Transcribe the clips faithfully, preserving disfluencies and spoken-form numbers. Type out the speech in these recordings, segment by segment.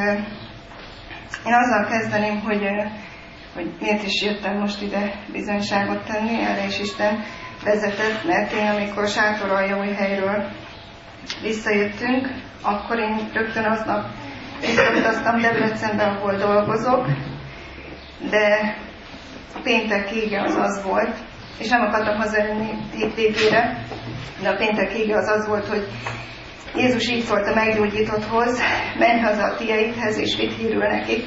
én azzal kezdeném, hogy, hogy miért is jöttem most ide bizonyságot tenni, erre is Isten vezetett, mert én amikor Sátoraljaújhelyről visszajöttünk, akkor én rögtön aznap visszautaztam Debrecenbe, ahol dolgozok, de a péntek ége az az volt, és nem akartam hazajönni hétvégére, de a péntek ége az az volt, hogy Jézus így szólt a meggyógyítotthoz, menj haza a tieidhez, és vidd hírül nekik.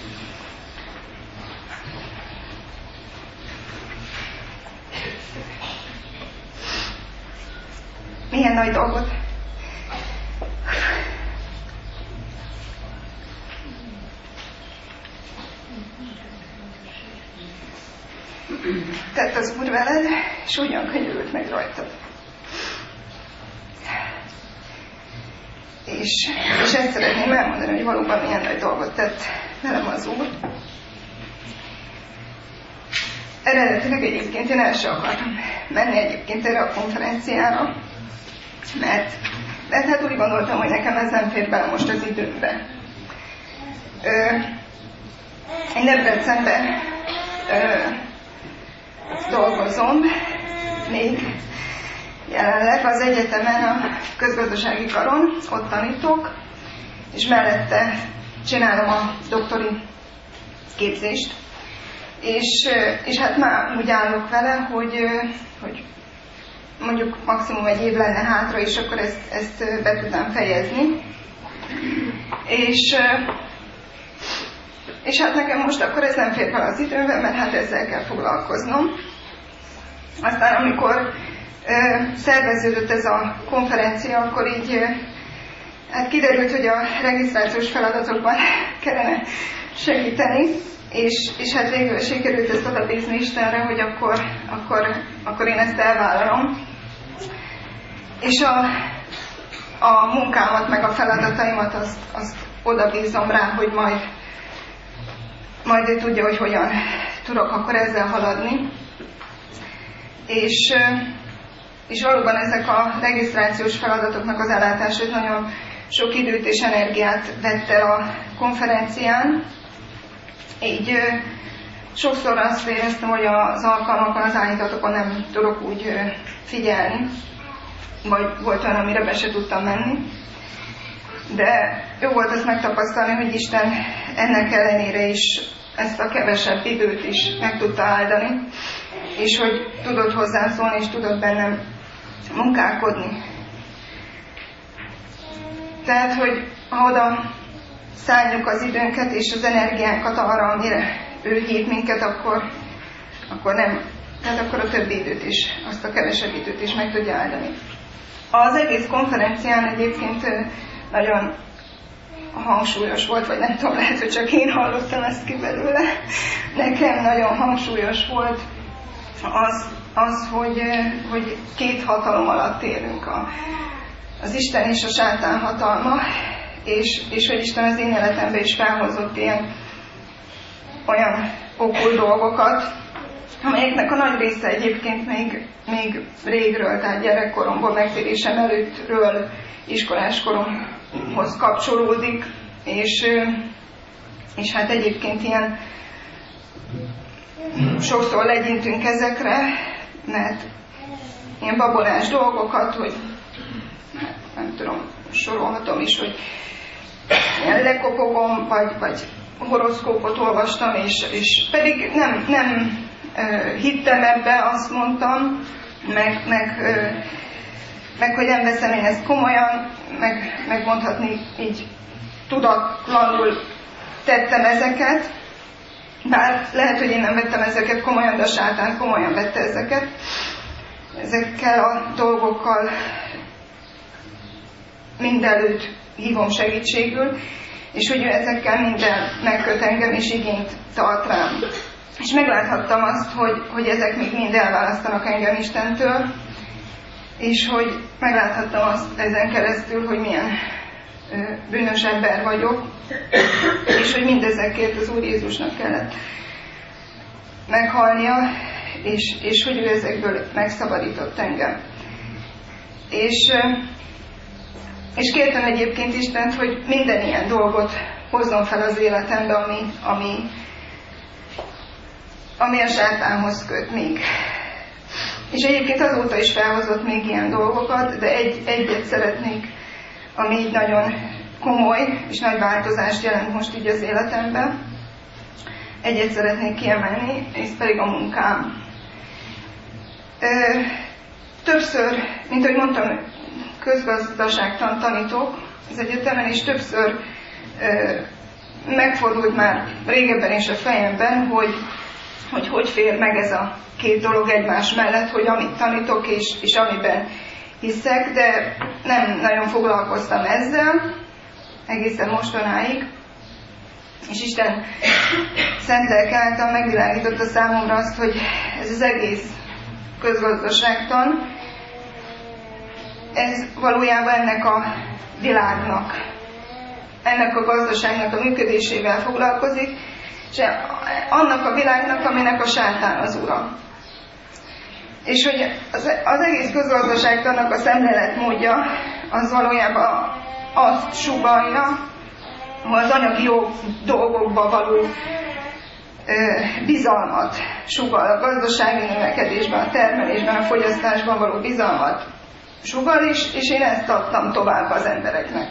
Milyen nagy dolgot? Tett az Úr veled, és ugyan könyörült meg rajtad. És, és ezt szeretném elmondani, hogy valóban milyen nagy dolgot tett velem az Úr. Eredetileg egyébként én el sem akartam menni egyébként erre a konferenciára, mert, mert hát úgy gondoltam, hogy nekem ez nem fér bele most az időmbe. Ö, én Debrecenben dolgozom, még jelenleg az egyetemen, a közgazdasági karon, ott tanítok, és mellette csinálom a doktori képzést. És, és hát már úgy állok vele, hogy, hogy mondjuk maximum egy év lenne hátra, és akkor ezt, ezt be tudnám fejezni. És, és hát nekem most akkor ez nem fér fel az időmbe, mert hát ezzel kell foglalkoznom. Aztán amikor ö, szerveződött ez a konferencia, akkor így ö, hát kiderült, hogy a regisztrációs feladatokban kellene segíteni, és, és hát végül sikerült ezt oda bízni Istenre, hogy akkor, akkor, akkor én ezt elvállalom. És a, a munkámat, meg a feladataimat azt, azt oda bízom rá, hogy majd, majd ő tudja, hogy hogyan tudok akkor ezzel haladni. És, és valóban ezek a regisztrációs feladatoknak az ellátása nagyon sok időt és energiát vett el a konferencián. Így sokszor azt éreztem, hogy az alkalmakon, az állítatokon nem tudok úgy figyelni, vagy volt olyan, amire be se tudtam menni. De jó volt azt megtapasztalni, hogy Isten ennek ellenére is ezt a kevesebb időt is meg tudta áldani, és hogy tudott hozzám szólni, és tudott bennem munkálkodni. Tehát, hogy ha oda szálljuk az időnket és az energiánkat arra, amire ő hív minket, akkor, akkor nem, tehát akkor a többi időt is, azt a kevesebb időt is meg tudja áldani. Az egész konferencián egyébként nagyon hangsúlyos volt, vagy nem tudom, lehet, hogy csak én hallottam ezt ki belőle. Nekem nagyon hangsúlyos volt az, az hogy, hogy két hatalom alatt élünk, a, az Isten és a sátán hatalma, és, és hogy Isten az én életemben is felhozott ilyen olyan okul dolgokat, amelyeknek a nagy része egyébként még, még régről, tehát gyerekkoromból, megtérésem előttről, iskolás koromhoz kapcsolódik, és, és hát egyébként ilyen sokszor legyintünk ezekre, mert ilyen babonás dolgokat, hogy hát nem tudom, sorolhatom is, hogy ilyen lekopogom, vagy, vagy horoszkópot olvastam, és, és pedig nem, nem uh, hittem ebbe, azt mondtam, meg, meg, uh, meg hogy nem veszem én ezt komolyan, meg, meg mondhatni így tudatlanul tettem ezeket, bár lehet, hogy én nem vettem ezeket komolyan, de a sátán komolyan vette ezeket. Ezekkel a dolgokkal mindenütt hívom segítségül, és hogy ő ezekkel minden megköt engem, és igényt tart rám. És megláthattam azt, hogy, hogy ezek még mind elválasztanak engem Istentől, és hogy megláthattam azt ezen keresztül, hogy milyen ö, bűnös ember vagyok, és hogy mindezekért az Úr Jézusnak kellett meghalnia, és, és hogy ő ezekből megszabadított engem. És, ö, és kértem egyébként Istent, hogy minden ilyen dolgot hozzon fel az életembe, ami, ami, ami a sátánhoz köt még. És egyébként azóta is felhozott még ilyen dolgokat, de egy, egyet szeretnék, ami így nagyon komoly és nagy változást jelent most így az életemben. Egyet szeretnék kiemelni, ez pedig a munkám. Ö, többször, mint ahogy mondtam, közgazdaságtan tanítok az egyetemen, és többször ö, megfordult már régebben is a fejemben, hogy, hogy hogy fér meg ez a két dolog egymás mellett, hogy amit tanítok és, és amiben hiszek, de nem nagyon foglalkoztam ezzel egészen mostanáig. És Isten szent lelke által megvilágította számomra azt, hogy ez az egész közgazdaságtan, ez valójában ennek a világnak, ennek a gazdaságnak a működésével foglalkozik, és annak a világnak, aminek a sátán az ura. És hogy az, az egész közgazdaságtannak a szemléletmódja, az valójában azt sugallja, hogy az anyagi jó dolgokba való ö, bizalmat sugall, a gazdasági növekedésben, a termelésben, a fogyasztásban való bizalmat sugall, és, és én ezt adtam tovább az embereknek.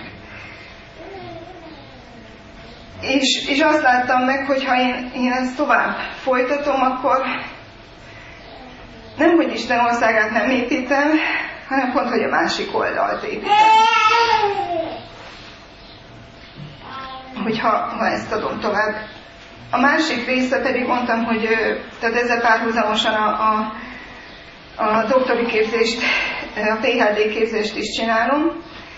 És, és azt láttam meg, hogy ha én, én ezt tovább folytatom, akkor nem, hogy Isten országát nem építem, hanem pont, hogy a másik oldalt építem. Hogyha ha ezt adom tovább. A másik része pedig mondtam, hogy tehát ezzel párhuzamosan a, a, a doktori képzést, a pé há dé képzést is csinálom,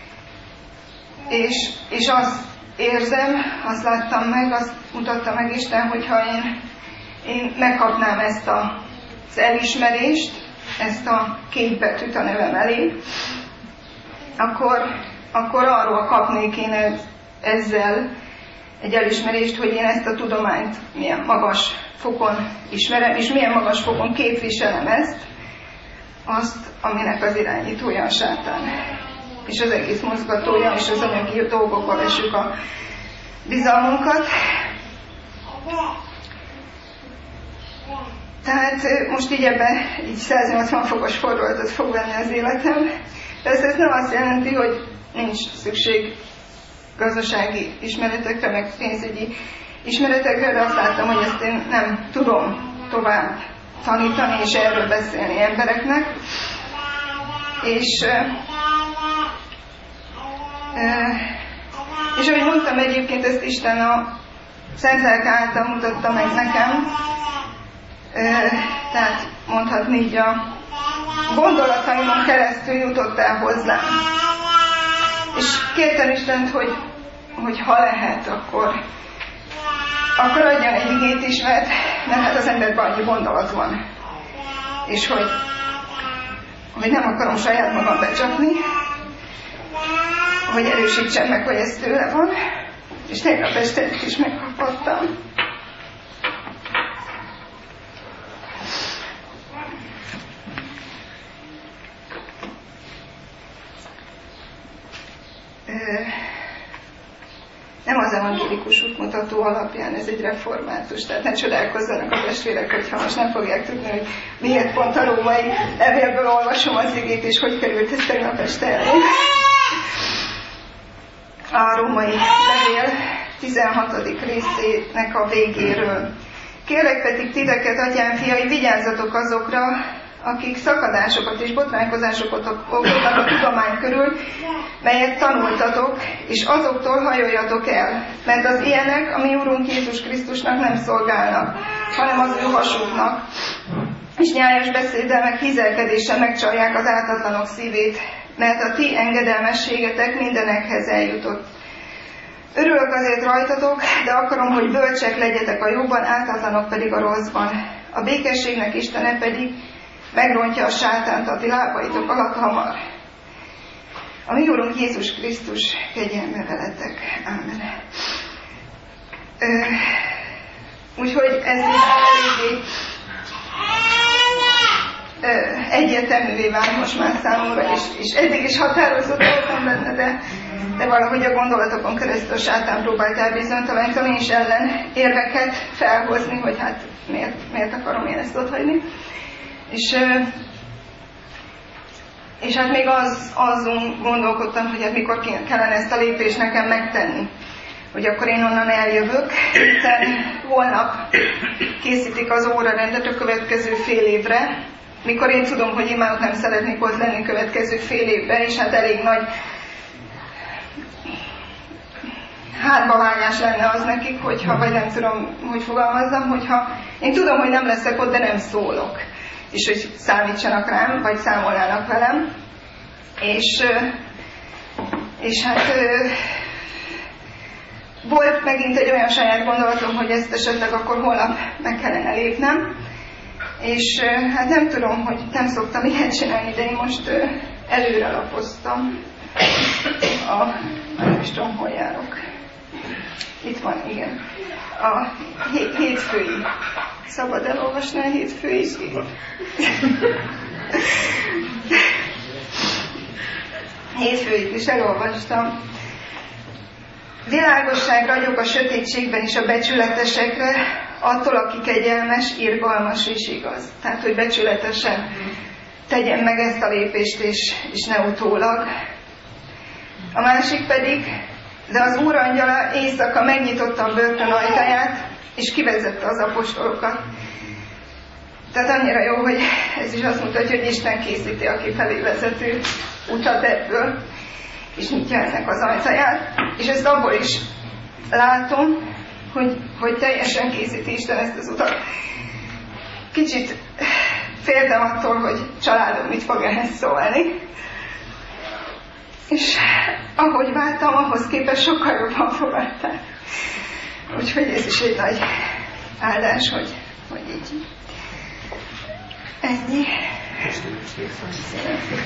és, és azt érzem, azt láttam meg, azt mutatta meg Isten, hogyha én, én megkapnám ezt a, az elismerést, ezt a két betűt a nevem elé, akkor, akkor arról kapnék én ezzel egy elismerést, hogy én ezt a tudományt milyen magas fokon ismerem, és milyen magas fokon képviselem ezt, azt, aminek az irányítója a sátán. És az egész mozgatója, és az anyagi dolgokba vessük a bizalmunkat. Tehát most így ebben így száznyolcvan fokos fordulatot fog venni az életem. Persze ez nem azt jelenti, hogy nincs szükség gazdasági ismeretekre, meg pénzügyi ismeretekre, de azt láttam, hogy ezt én nem tudom tovább tanítani és erről beszélni embereknek. És, és ahogy mondtam, egyébként ezt Isten a Szent Lelke által mutatta meg nekem, tehát mondhatni így a gondolataimon keresztül jutott el hozzám. És kértem Istent, hogy, hogy ha lehet, akkor, akkor adjon egy igét is, mert, mert hát az emberben annyi gondolat van. És hogy, hogy nem akarom saját magam becsapni, hogy erősítsem meg, hogy ez tőle van. És tegnap este ezt is megkapottam. Nem az evangélikus útmutató alapján, ez egy református, tehát ne csodálkozzanak a testvérek, hogyha most nem fogják tudni, hogy miért pont a római levélből olvasom az igét, és hogy került ez tegnap este elé. A római levél tizenhatodik részének a végéről. Kérlek pedig titeket, atyám fiai, vigyázzatok azokra, akik szakadásokat és botránkozásokat okoznak a tudomány körül, melyet tanultatok, és azoktól hajoljatok el, mert az ilyenek a mi Úrunk Jézus Krisztusnak nem szolgálnak, hanem az ő hasuknak, és nyájas beszéddel meg hizelkedéssel megcsalják az ártatlanok szívét, mert a ti engedelmességetek mindenekhez eljutott. Örülök azért rajtatok, de akarom, hogy bölcsek legyetek a jóban, ártatlanok pedig a rosszban. A békességnek Istene pedig megrontja a sátánt a ti lábaitok alatt hamar. A mi Úrunk Jézus Krisztus kegyelme veletek. Ámen. Úgyhogy ez eléggé egyértelművé vált most már számomra, és, és eddig is határozott voltam benne, de de valahogy a gondolatokon keresztül a sátán próbált elbizonytalanítani, és ellen érveket felhozni, hogy hát miért, miért akarom én ezt otthagyni. És, és hát még az, azon gondolkodtam, hogy hát mikor kellene ezt a lépést nekem megtenni. Hogy akkor én onnan eljövök, hiszen holnap készítik az órarendet a következő fél évre, mikor én tudom, hogy én már nem szeretnék ott lenni következő fél évben, és hát elég nagy hátbavágás lenne az nekik, hogyha, vagy nem tudom, hogy fogalmazzam, hogyha én tudom, hogy nem leszek ott, de nem szólok, és hogy számítsanak rám, vagy számolnának velem, és, és hát volt megint egy olyan saját gondolatom, hogy ezt esetleg akkor holnap meg kellene lépnem, és hát nem tudom, hogy nem szoktam ilyet csinálni, de én most előre lapoztam. A, nem is tudom, hol járok. Itt van, igen. A hétfői. Szabad elolvasni a hétfői? Hétfőit is elolvastam. Világosság ragyog a sötétségben is a becsületesekre, attól, aki kegyelmes, irgalmas és igaz. Tehát, hogy becsületesen tegyen meg ezt a lépést, és, és ne utólag. A másik pedig, de az Úr angyala éjszaka megnyitotta a börtön ajtaját, és kivezette az apostolokat. Tehát annyira jó, hogy ez is azt mutatja, hogy Isten készíti a kifelé vezető utat ebből, és nyitja ennek az ajtaját. És ezt abból is látom, hogy, hogy teljesen készíti Isten ezt az utat. Kicsit féltem attól, hogy családom mit fog ehhez szólni. És ahogy vártam, ahhoz képest sokkal jobban fogadták. Úgyhogy ez is egy nagy áldás, hogy, hogy így ennyi.